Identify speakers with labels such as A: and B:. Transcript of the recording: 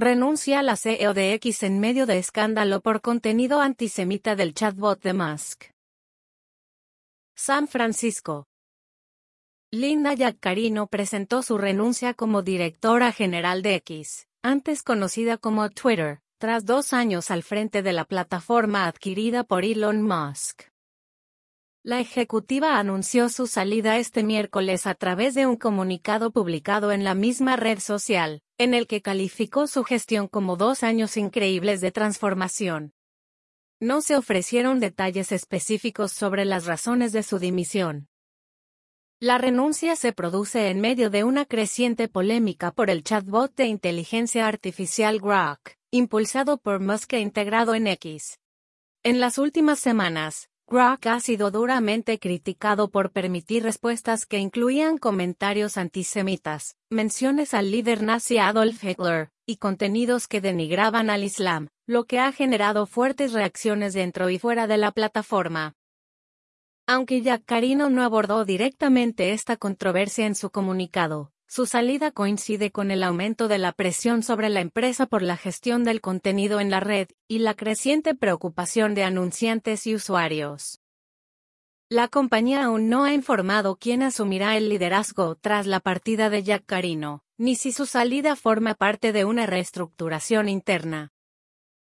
A: Renuncia a la CEO de X en medio de escándalo por contenido antisemita del chatbot de Musk. San Francisco. Linda Yaccarino presentó su renuncia como directora general de X, antes conocida como Twitter, tras 2 años al frente de la plataforma adquirida por Elon Musk. La ejecutiva anunció su salida este miércoles a través de un comunicado publicado en la misma red social, en el que calificó su gestión como 2 años increíbles de transformación. No se ofrecieron detalles específicos sobre las razones de su dimisión. La renuncia se produce en medio de una creciente polémica por el chatbot de inteligencia artificial Grok, impulsado por Musk e integrado en X. En las últimas semanas, Grok ha sido duramente criticado por permitir respuestas que incluían comentarios antisemitas, menciones al líder nazi Adolf Hitler, y contenidos que denigraban al Islam, lo que ha generado fuertes reacciones dentro y fuera de la plataforma. Aunque Yaccarino no abordó directamente esta controversia en su comunicado, su salida coincide con el aumento de la presión sobre la empresa por la gestión del contenido en la red, y la creciente preocupación de anunciantes y usuarios. La compañía aún no ha informado quién asumirá el liderazgo tras la partida de Yaccarino, ni si su salida forma parte de una reestructuración interna.